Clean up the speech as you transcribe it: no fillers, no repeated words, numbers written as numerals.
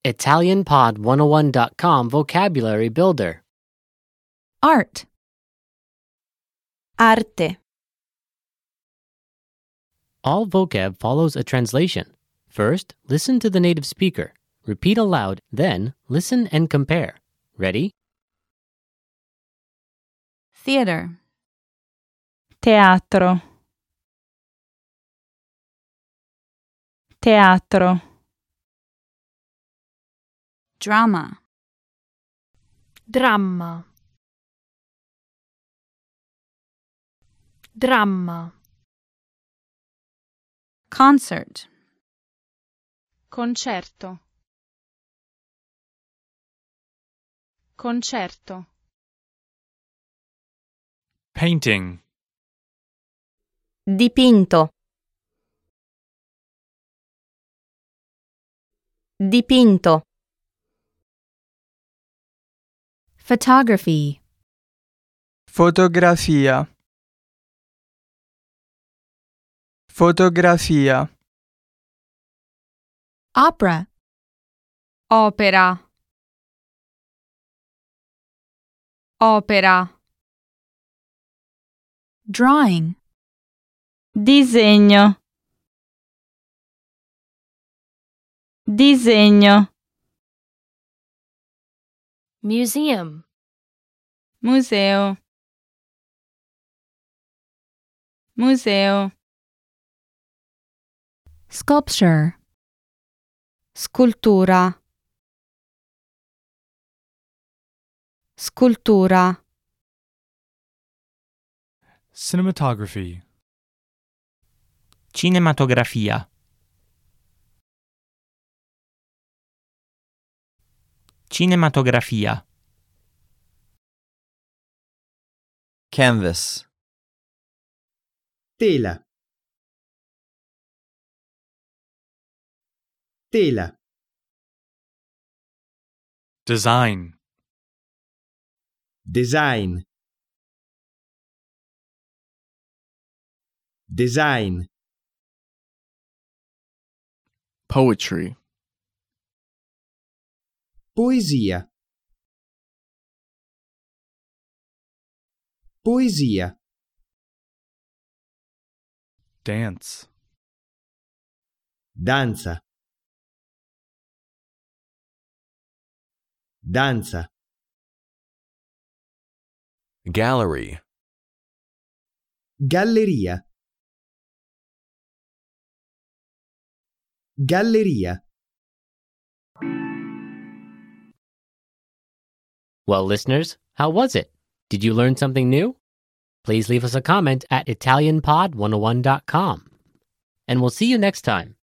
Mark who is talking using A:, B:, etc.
A: ItalianPod101.com Vocabulary Builder.
B: Art. Arte.
A: All vocab follows a translation. First, listen to the native speaker. Repeat aloud, then listen and compare. Ready?
B: Theater.
C: Teatro. Teatro.
B: Drama.
D: Dramma. Dramma.
B: Concert.
C: Concerto. Concerto.
E: Painting.
F: Dipinto. Dipinto.
B: Photography.
G: Fotografia. Fotografia.
B: Opera.
C: Opera. Opera.
B: Drawing.
C: Disegno. Disegno.
D: Museum.
C: Museo. Museo.
B: Sculpture.
C: Scultura. Scultura.
E: Cinematography.
H: Cinematografia. Cinematografia.
I: Canvas.
J: Tela. Tela.
E: Design.
J: Design. Design.
K: Poetry.
J: Poesia. Poesia.
E: Dance.
J: Danza. Danza.
L: Gallery.
J: Galleria. Galleria.
A: Well, listeners, how was it? Did you learn something new? Please leave us a comment at ItalianPod101.com. And we'll see you next time.